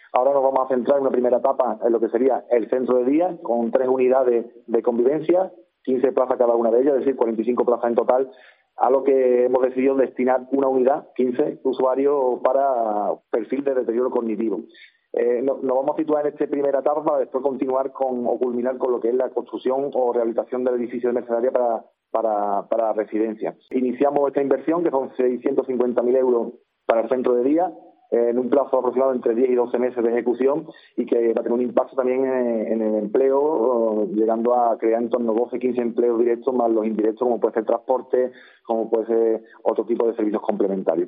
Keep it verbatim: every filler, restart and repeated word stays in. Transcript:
Ahora nos vamos a centrar en una primera etapa en lo que sería el centro de día, con tres unidades de convivencia, quince plazas cada una de ellas, es decir, cuarenta y cinco plazas en total, a lo que hemos decidido destinar una unidad, quince usuarios, para perfil de deterioro cognitivo. Eh, no, nos vamos a situar en esta primera etapa para después continuar con o culminar con lo que es la construcción o rehabilitación del edificio de mercenaria para, para, para residencia. Iniciamos esta inversión, que son seiscientos cincuenta mil euros para el centro de día, eh, en un plazo aproximado entre diez y doce meses de ejecución, y que va a tener un impacto también en, en el empleo, eh, llegando a crear en torno a doce a quince empleos directos, más los indirectos, como puede ser transporte, como puede ser otro tipo de servicios complementarios.